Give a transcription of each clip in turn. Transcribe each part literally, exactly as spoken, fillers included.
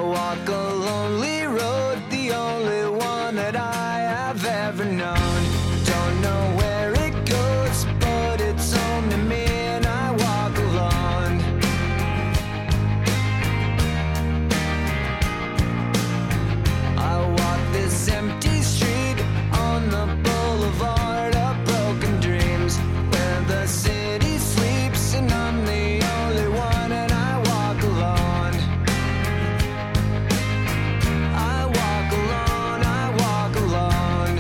walk a lonely road, the only one that I have ever known. Don't know where it goes, but it's home to me, and I walk alone. I walk this empty street on the boulevard of broken dreams, where the city sleeps and I'm the only one, and I walk alone. I walk alone, I walk alone.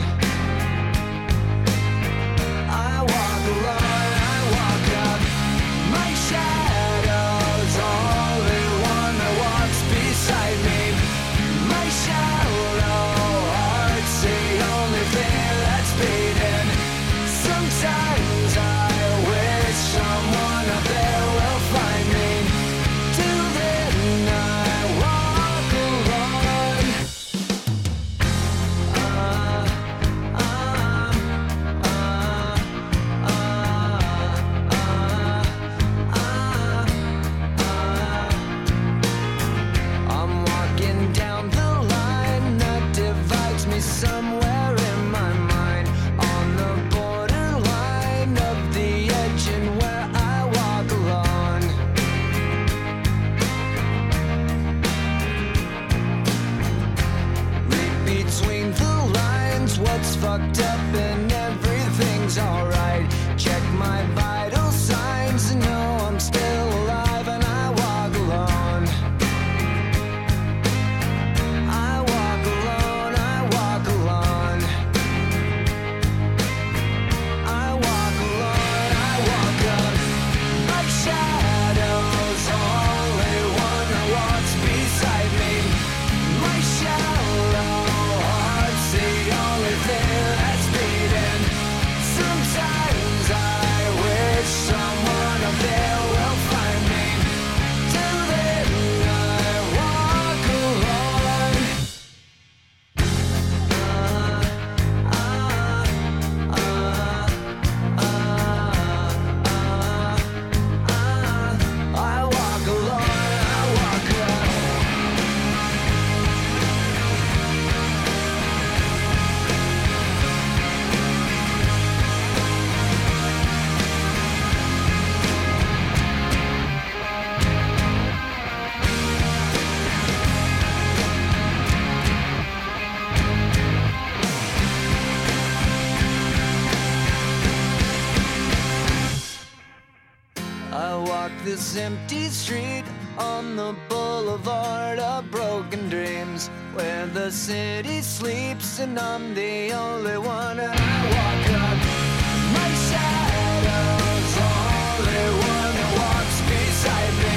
I walk alone, I walk up. My shadow's the only one that walks beside me. My shallow heart's the only thing that's beating. Sometimes I wish someone up there will find me. Till then I walk alone. Uh, uh, uh, uh, uh, uh, uh. I'm walking down the line that divides me somewhere in my mind, on the borderline of the edge and where I walk alone. Read between the lines what's fucked up and everything's alright. Check my vital signs and know I'm still alive, and I walk alone. I walk alone, I walk alone. I walk alone, I walk up. My shadow's the only one that walks beside me. My shallow heart's the only thing that's beating. Sometimes I wish someone up there will find me. Till then I walk alone. Uh, uh, uh, uh, uh, I walk alone, I walk alone. I walk this empty street on the boulevard of broken dreams, where the city sleeps and I'm the only one, and I walk up. My shadow's the only one that walks beside me.